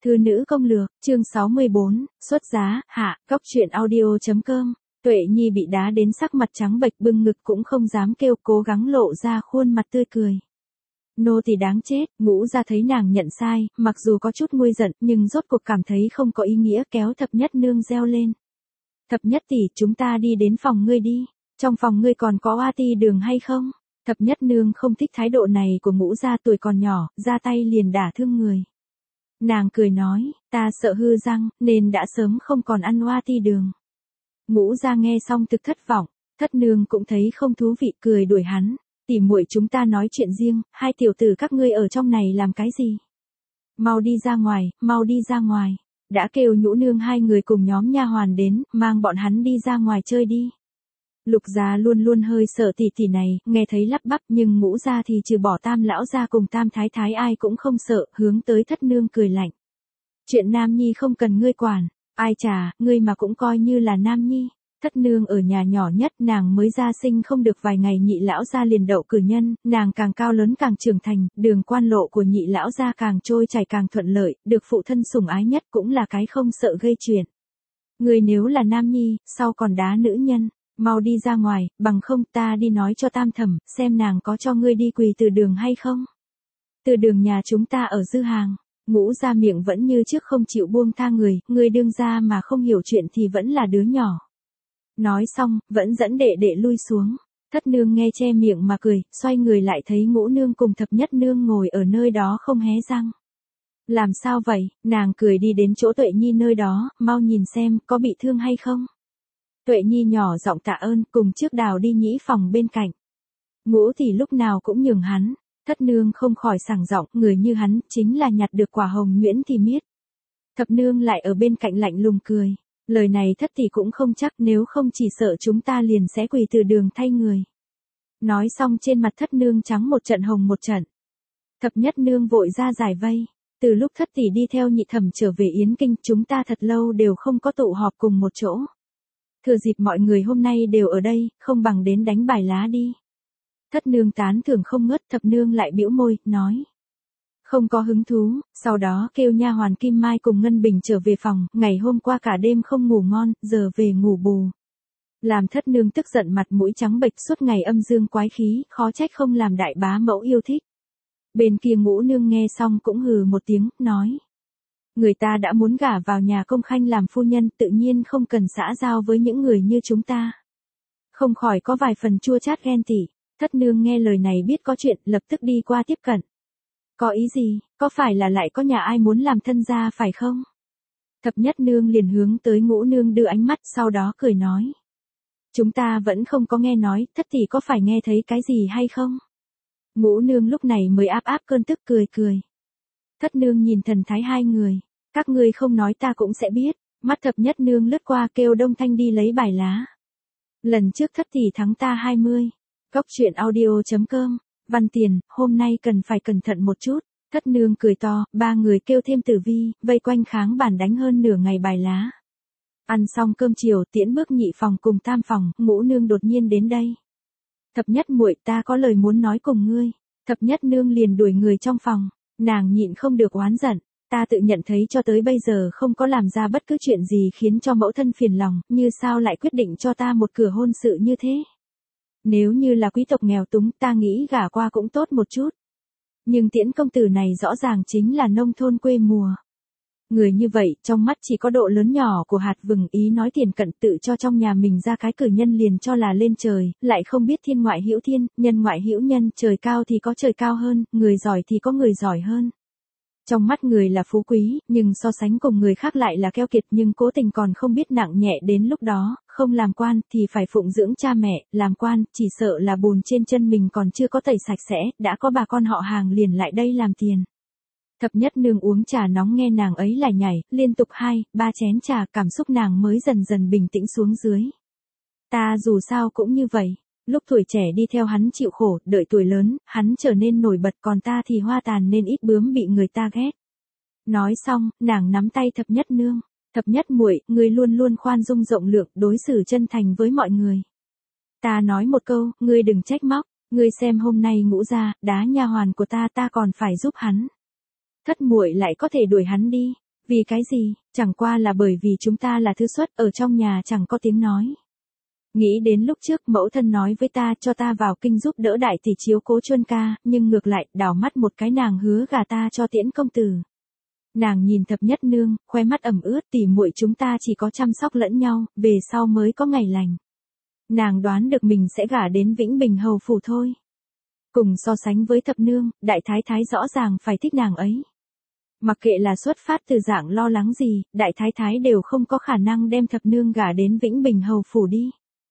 Thư nữ công lược, chương 64, xuất giá, hạ, góc truyện audio.com. Tuệ Nhi bị đá đến sắc mặt trắng bệch bưng ngực cũng không dám kêu, cố gắng lộ ra khuôn mặt tươi cười. Nô tỳ đáng chết, Ngũ Gia thấy nàng nhận sai, mặc dù có chút nguôi giận, nhưng rốt cuộc cảm thấy không có ý nghĩa, kéo Thập Nhất Nương reo lên. Thập Nhất tỷ, chúng ta đi đến phòng ngươi đi, trong phòng ngươi còn có oa ti đường hay không? Thập Nhất Nương không thích thái độ này của Ngũ Gia, tuổi còn nhỏ, ra tay liền đả thương người. Nàng cười nói, ta sợ hư răng, nên đã sớm không còn ăn oa ti đường. Ngũ Gia nghe xong thực thất vọng, Thất Nương cũng thấy không thú vị, cười đuổi hắn. Tỉ muội chúng ta nói chuyện riêng, hai tiểu tử các ngươi ở trong này làm cái gì? Mau đi ra ngoài, mau đi ra ngoài. Đã kêu Nhũ Nương hai người cùng nhóm nha hoàn đến, mang bọn hắn đi ra ngoài chơi đi. Lục Gia luôn luôn hơi sợ tỷ tỷ này, nghe thấy lắp bắp, nhưng Ngũ Gia thì trừ bỏ Tam lão gia cùng Tam thái thái ai cũng không sợ, hướng tới Thất Nương cười lạnh. Chuyện Nam Nhi không cần ngươi quản, ai chà, ngươi mà cũng coi như là Nam Nhi. Thất Nương ở nhà nhỏ nhất, nàng mới ra sinh không được vài ngày Nhị lão gia liền đậu cử nhân, nàng càng cao lớn càng trưởng thành, đường quan lộ của Nhị lão gia càng trôi chảy càng thuận lợi, được phụ thân sủng ái nhất cũng là cái không sợ gây chuyện. Người nếu là Nam Nhi, sau còn đá nữ nhân, mau đi ra ngoài, bằng không ta đi nói cho Tam thẩm, xem nàng có cho ngươi đi quỳ từ đường hay không. Từ đường nhà chúng ta ở Dư Hàng. Ngũ Gia miệng vẫn như trước không chịu buông tha người đương gia mà không hiểu chuyện thì vẫn là đứa nhỏ. Nói xong, vẫn dẫn đệ đệ lui xuống. Thất Nương nghe che miệng mà cười, xoay người lại thấy Ngũ Nương cùng Thập Nhất Nương ngồi ở nơi đó không hé răng. Làm sao vậy? Nàng cười đi đến chỗ Tuệ Nhi nơi đó, mau nhìn xem, có bị thương hay không? Tuệ Nhi nhỏ giọng tạ ơn, cùng trước đào đi nhĩ phòng bên cạnh. Ngũ thì lúc nào cũng nhường hắn. Thất Nương không khỏi sảng giọng, người như hắn, chính là nhặt được quả hồng nhuyễn thì miết. Thập Nương lại ở bên cạnh lạnh lùng cười. Lời này Thất tỷ cũng không chắc, nếu không chỉ sợ chúng ta liền sẽ quỳ từ đường thay người. Nói xong trên mặt Thất Nương trắng một trận hồng một trận. Thập Nhất Nương vội ra giải vây. Từ lúc Thất tỷ đi theo Nhị thẩm trở về Yến Kinh, chúng ta thật lâu đều không có tụ họp cùng một chỗ. Thừa dịp mọi người hôm nay đều ở đây, không bằng đến đánh bài lá đi. Thất Nương tán thưởng không ngớt, Thập Nương lại bĩu môi, nói. Không có hứng thú, sau đó kêu nha hoàn Kim Mai cùng Ngân Bình trở về phòng, ngày hôm qua cả đêm không ngủ ngon, giờ về ngủ bù. Làm Thất Nương tức giận mặt mũi trắng bệch, suốt ngày âm dương quái khí, khó trách không làm đại bá mẫu yêu thích. Bên kia Ngũ Nương nghe xong cũng hừ một tiếng, nói. Người ta đã muốn gả vào nhà công khanh làm phu nhân, tự nhiên không cần xã giao với những người như chúng ta. Không khỏi có vài phần chua chát ghen tị. Thất Nương nghe lời này biết có chuyện, lập tức đi qua tiếp cận. Có ý gì, có phải là lại có nhà ai muốn làm thân gia phải không? Thập Nhất Nương liền hướng tới Ngũ Nương đưa ánh mắt, sau đó cười nói. Chúng ta vẫn không có nghe nói, Thất tỷ có phải nghe thấy cái gì hay không? Ngũ Nương lúc này mới áp áp cơn tức cười cười. Thất Nương nhìn thần thái hai người, các ngươi không nói ta cũng sẽ biết. Mắt Thập Nhất Nương lướt qua kêu Đông Thanh đi lấy bài lá. Lần trước Thất tỷ thắng ta 20. Góc truyện audio.com. Văn tiền, hôm nay cần phải cẩn thận một chút. Thất Nương cười to, ba người kêu thêm Tử Vi, vây quanh kháng bàn đánh hơn nửa ngày bài lá. Ăn xong cơm chiều, tiễn bước Nhị phòng cùng Tam phòng, Ngũ Nương đột nhiên đến đây. Thập Nhất muội, ta có lời muốn nói cùng ngươi. Thập Nhất Nương liền đuổi người trong phòng, nàng nhịn không được oán giận. Ta tự nhận thấy cho tới bây giờ không có làm ra bất cứ chuyện gì khiến cho mẫu thân phiền lòng, như sao lại quyết định cho ta một cửa hôn sự như thế. Nếu như là quý tộc nghèo túng, ta nghĩ gả qua cũng tốt một chút. Nhưng Tiễn công tử này rõ ràng chính là nông thôn quê mùa. Người như vậy, trong mắt chỉ có độ lớn nhỏ của hạt vừng, ý nói tiền cận tự cho trong nhà mình ra cái cử nhân liền cho là lên trời, lại không biết thiên ngoại hữu thiên, nhân ngoại hữu nhân, trời cao thì có trời cao hơn, người giỏi thì có người giỏi hơn. Trong mắt người là phú quý, nhưng so sánh cùng người khác lại là keo kiệt, nhưng cố tình còn không biết nặng nhẹ đến lúc đó, không làm quan thì phải phụng dưỡng cha mẹ, làm quan chỉ sợ là bùn trên chân mình còn chưa có tẩy sạch sẽ, đã có bà con họ hàng liền lại đây làm tiền. Thập Nhất Nương uống trà nóng nghe nàng ấy lải nhải, liên tục 2-3 chén trà, cảm xúc nàng mới dần dần bình tĩnh xuống dưới. Ta dù sao cũng như vậy. Lúc tuổi trẻ đi theo hắn chịu khổ, đợi tuổi lớn, hắn trở nên nổi bật, còn ta thì hoa tàn nên ít bướm bị người ta ghét. Nói xong, nàng nắm tay Thập Nhất Nương. Thập Nhất muội, ngươi luôn luôn khoan dung rộng lượng, đối xử chân thành với mọi người. Ta nói một câu, ngươi đừng trách móc, ngươi xem hôm nay Ngũ gia đá nha hoàn của ta còn phải giúp hắn. Thất muội lại có thể đuổi hắn đi. Vì cái gì, chẳng qua là bởi vì chúng ta là thứ xuất, ở trong nhà chẳng có tiếng nói. Nghĩ đến lúc trước mẫu thân nói với ta cho ta vào kinh giúp đỡ đại tỷ chiếu cố Chuân ca, nhưng ngược lại, đảo mắt một cái nàng hứa gả ta cho Tiễn công tử. Nàng nhìn Thập Nhất Nương, khoe mắt ẩm ướt, tỉ muội chúng ta chỉ có chăm sóc lẫn nhau, về sau mới có ngày lành. Nàng đoán được mình sẽ gả đến Vĩnh Bình hầu phủ thôi. Cùng so sánh với Thập Nương, đại thái thái rõ ràng phải thích nàng ấy. Mặc kệ là xuất phát từ dạng lo lắng gì, đại thái thái đều không có khả năng đem Thập Nương gả đến Vĩnh Bình hầu phủ đi.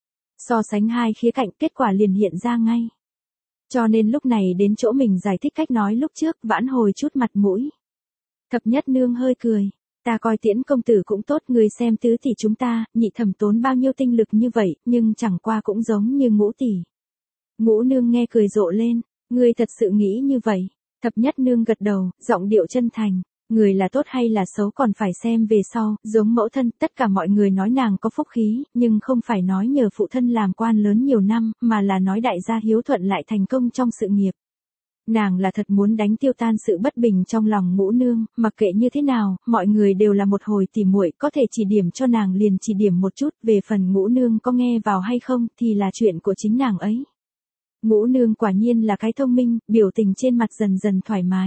So sánh hai khía cạnh, kết quả liền hiện ra ngay. Cho nên lúc này đến chỗ mình giải thích cách nói lúc trước, vãn hồi chút mặt mũi. Thập Nhất Nương hơi cười, ta coi Tiễn công tử cũng tốt, người xem tứ tỷ chúng ta, nhị thẩm tốn bao nhiêu tinh lực như vậy, nhưng chẳng qua cũng giống như Ngũ tỷ. Ngũ Nương nghe cười rộ lên, ngươi thật sự nghĩ như vậy. Thập Nhất Nương gật đầu, giọng điệu chân thành, người là tốt hay là xấu còn phải xem về sau, giống mẫu thân, tất cả mọi người nói nàng có phúc khí, nhưng không phải nói nhờ phụ thân làm quan lớn nhiều năm, mà là nói đại gia hiếu thuận lại thành công trong sự nghiệp. Nàng là thật muốn đánh tiêu tan sự bất bình trong lòng Ngũ Nương, mặc kệ như thế nào, mọi người đều là một hồi tỉ muội, có thể chỉ điểm cho nàng liền chỉ điểm một chút, về phần Ngũ Nương có nghe vào hay không thì là chuyện của chính nàng ấy. Ngũ Nương quả nhiên là cái thông minh, biểu tình trên mặt dần dần thoải mái.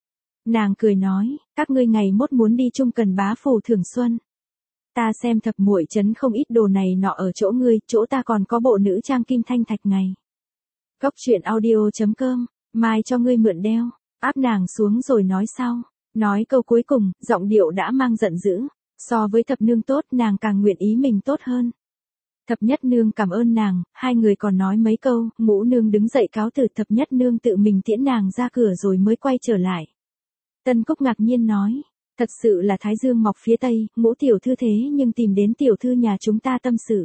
Nàng cười nói, các ngươi ngày mốt muốn đi chung Cần Bá phủ thưởng xuân. Ta xem Thập muội trấn không ít đồ này nọ ở chỗ ngươi, chỗ ta còn có bộ nữ trang kim thanh thạch ngày. Cốc truyện audio.com, mai cho ngươi mượn đeo, áp nàng xuống rồi nói sau. Nói câu cuối cùng, giọng điệu đã mang giận dữ, so với Thập Nương tốt nàng càng nguyện ý mình tốt hơn. Thập Nhất Nương cảm ơn nàng, hai người còn nói mấy câu, Ngũ Nương đứng dậy cáo từ, Thập Nhất Nương tự mình tiễn nàng ra cửa rồi mới quay trở lại. Tân Cúc ngạc nhiên nói, thật sự là Thái Dương mọc phía Tây, Ngũ tiểu thư thế nhưng tìm đến tiểu thư nhà chúng ta tâm sự.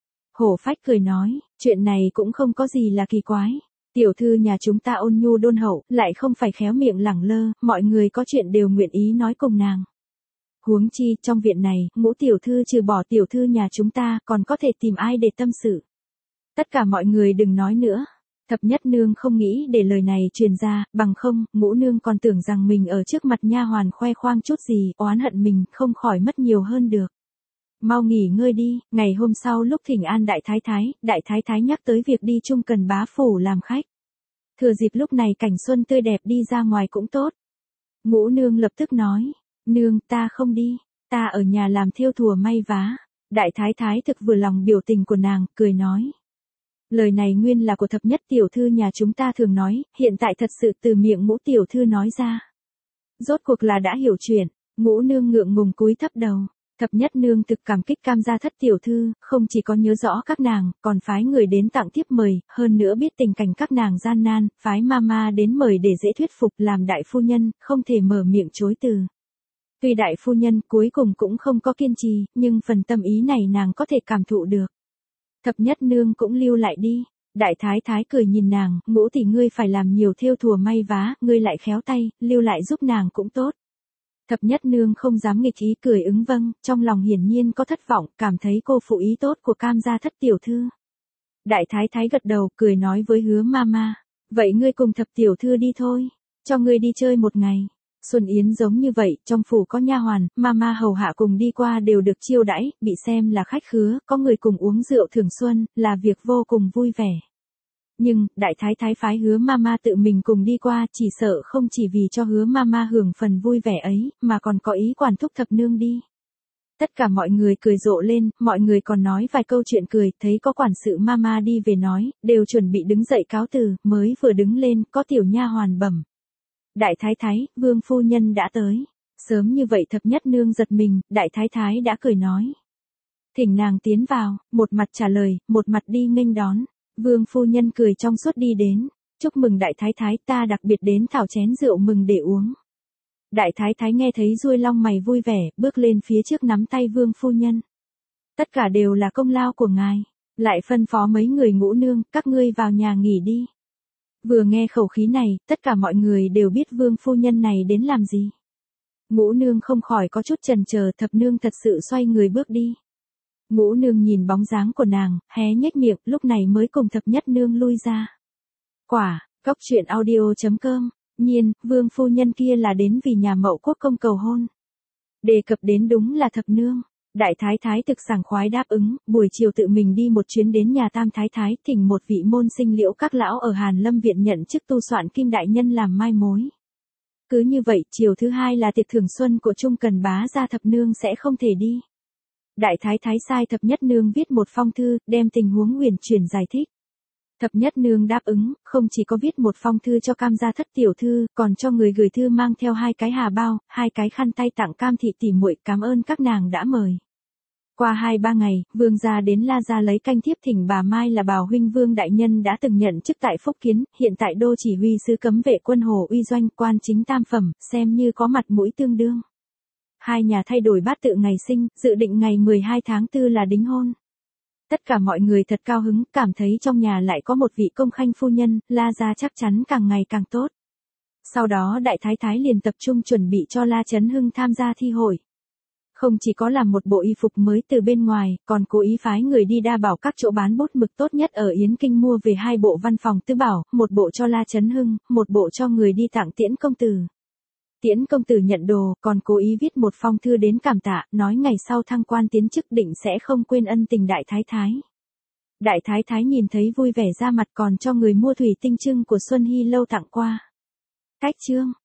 Hổ Phách cười nói, chuyện này cũng không có gì là kỳ quái. Tiểu thư nhà chúng ta ôn nhu đôn hậu, lại không phải khéo miệng lẳng lơ, mọi người có chuyện đều nguyện ý nói cùng nàng. Huống chi, trong viện này, Ngũ tiểu thư trừ bỏ tiểu thư nhà chúng ta, còn có thể tìm ai để tâm sự. Tất cả mọi người đừng nói nữa. Thập Nhất Nương không nghĩ để lời này truyền ra, bằng không, Ngũ Nương còn tưởng rằng mình ở trước mặt nha hoàn khoe khoang chút gì, oán hận mình, không khỏi mất nhiều hơn được. Mau nghỉ ngơi đi, ngày hôm sau lúc thỉnh an đại thái thái nhắc tới việc đi chung Cần Bá phủ làm khách. Thừa dịp lúc này cảnh xuân tươi đẹp đi ra ngoài cũng tốt. Ngũ Nương lập tức nói, nương ta không đi, ta ở nhà làm thêu thùa may vá. Đại thái thái thực vừa lòng biểu tình của nàng, cười nói. Lời này nguyên là của Thập Nhất tiểu thư nhà chúng ta thường nói, hiện tại thật sự từ miệng Ngũ tiểu thư nói ra. Rốt cuộc là đã hiểu chuyện, Ngũ Nương ngượng ngùng cúi thấp đầu. Thập Nhất Nương thực cảm kích Cam gia Thất tiểu thư, không chỉ có nhớ rõ các nàng, còn phái người đến tặng tiếp mời, hơn nữa biết tình cảnh các nàng gian nan, phái mama đến mời để dễ thuyết phục, làm đại phu nhân, không thể mở miệng chối từ. Tuy đại phu nhân cuối cùng cũng không có kiên trì, nhưng phần tâm ý này nàng có thể cảm thụ được. Thập Nhất Nương cũng lưu lại đi. Đại thái thái cười nhìn nàng, Ngũ tỷ ngươi phải làm nhiều thêu thùa may vá, ngươi lại khéo tay, lưu lại giúp nàng cũng tốt. Thập Nhất Nương không dám nghịch ý cười ứng vâng, trong lòng hiển nhiên có thất vọng, cảm thấy cô phụ ý tốt của Cam gia Thất tiểu thư. Đại thái thái gật đầu, cười nói với Hứa mama, vậy ngươi cùng Thập tiểu thư đi thôi, cho ngươi đi chơi một ngày. Xuân yến giống như vậy, trong phủ có nha hoàn, mama hầu hạ cùng đi qua đều được chiêu đãi, bị xem là khách khứa, có người cùng uống rượu thưởng xuân, là việc vô cùng vui vẻ. Nhưng, đại thái thái phái Hứa mama tự mình cùng đi qua, chỉ sợ không chỉ vì cho Hứa mama hưởng phần vui vẻ ấy, mà còn có ý quản thúc Thập nương đi. Tất cả mọi người cười rộ lên, mọi người còn nói vài câu chuyện cười, thấy có quản sự mama đi về nói, đều chuẩn bị đứng dậy cáo từ, mới vừa đứng lên, có tiểu nha hoàn bẩm. Đại thái thái, vương phu nhân đã tới. Sớm như vậy Thập Nhất Nương giật mình, đại thái thái đã cười nói. Thỉnh nàng tiến vào, một mặt trả lời, một mặt đi nghênh đón. Vương phu nhân cười trong suốt đi đến. Chúc mừng đại thái thái, ta đặc biệt đến thảo chén rượu mừng để uống. Đại thái thái nghe thấy ruôi long mày vui vẻ, bước lên phía trước nắm tay vương phu nhân. Tất cả đều là công lao của ngài. Lại phân phó mấy người Ngũ nương, các ngươi vào nhà nghỉ đi. Vừa nghe khẩu khí này, tất cả mọi người đều biết vương phu nhân này đến làm gì. Ngũ nương không khỏi có chút chần chờ, Thập nương thật sự xoay người bước đi. Ngũ nương nhìn bóng dáng của nàng, hé nhếch miệng, lúc này mới cùng Thập Nhất Nương lui ra. Quả, Cốc truyện audio.com, nhiên, vương phu nhân kia là đến vì nhà Mậu Quốc công cầu hôn. Đề cập đến đúng là thập nương. Đại thái thái thực sảng khoái đáp ứng, buổi chiều tự mình đi một chuyến đến nhà tam thái thái, thỉnh một vị môn sinh Liễu các lão ở Hàn Lâm viện nhận chức tu soạn kim đại nhân làm mai mối. Cứ như vậy, chiều thứ hai là tiệc thưởng xuân của Trung Cần bá gia, thập nương sẽ không thể đi. Đại thái thái sai thập nhất nương viết một phong thư, đem tình huống uyển chuyển giải thích. Thập nhất nương đáp ứng, không chỉ có viết một phong thư cho Cam gia thất tiểu thư, còn cho người gửi thư mang theo 2 cái hà bao, 2 cái khăn tay tặng Cam thị tỷ muội, cảm ơn các nàng đã mời. Qua 2-3 ngày, Vương gia đến La gia lấy canh thiếp thỉnh bà Mai là Bào huynh Vương đại nhân đã từng nhận chức tại Phúc Kiến, hiện tại đô chỉ huy sứ cấm vệ quân Hồ Uy Doanh, quan chính tam phẩm, xem như có mặt mũi tương đương. Hai nhà thay đổi bát tự ngày sinh, dự định ngày 12 tháng 4 là đính hôn. Tất cả mọi người thật cao hứng, cảm thấy trong nhà lại có một vị công khanh phu nhân, La gia chắc chắn càng ngày càng tốt. Sau đó đại thái thái liền tập trung chuẩn bị cho La Chấn Hưng tham gia thi hội. Không chỉ có làm một bộ y phục mới từ bên ngoài, còn cố ý phái người đi đa bảo các chỗ bán bút mực tốt nhất ở Yến Kinh mua về 2 bộ văn phòng tứ bảo, một bộ cho La Chấn Hưng, một bộ cho người đi tặng Tiễn công tử. Tiễn công tử nhận đồ, còn cố ý viết một phong thư đến cảm tạ, nói ngày sau thăng quan tiến chức định sẽ không quên ân tình đại thái thái. Đại thái thái nhìn thấy vui vẻ ra mặt, còn cho người mua thủy tinh trưng của Xuân Hy lâu tặng qua. Cách chương